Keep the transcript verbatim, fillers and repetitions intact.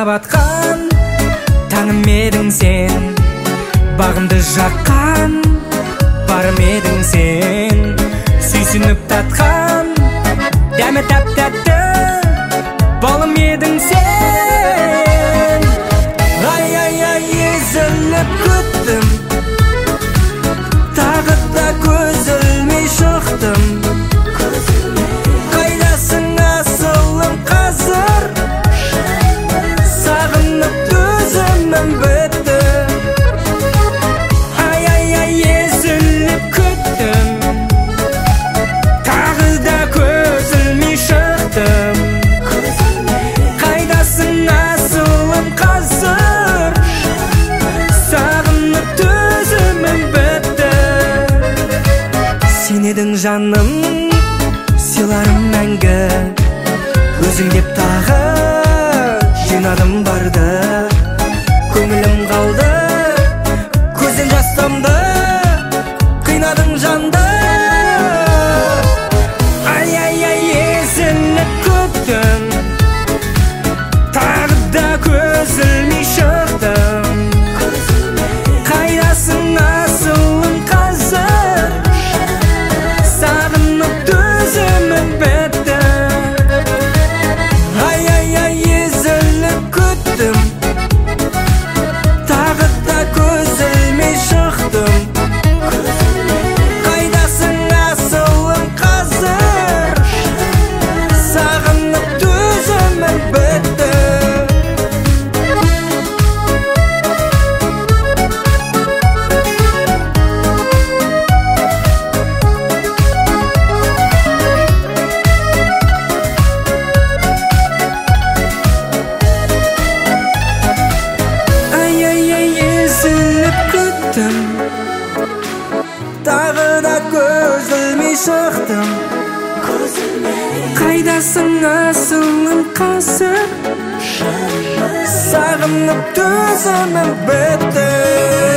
батқан таңым едің сен, бағымды жаққан барым едің сен, сүйсініп татқан дәмі тәп-тәтті балым едің сен. Ай-ай-ай езіліп күттім, тағы да көз ілмей шықтым. Қайдасың асылым қазір, сағынып төзімім бітті. Ай-ай-ай езіліп күттім, тағы да көз ілмей шықтым. Қайдасың асылым қазір, сағынып төзімім бітті. Сен едің жаным, сыйларым мәңгі, өзің деп тағы жинадым барды. Көңілім қалды, көзден жас тамды, қинадың жанды. Ай-ай-ай езіліп күттім, тағы да көз ілмей шықтым. Қайдасың асылым қазір, сағынып төзімім бітті. Ай-ай-ай езіліп күттім, тағы да көз ілмей шықтым. Қайдасың асылым қазір, сағынып төзімім бітті. Ай-ай-ай езіліп күттім, тағы да көз ілмей шықтым. Қайдасың асылым қазір, сағынып төзімім бітті.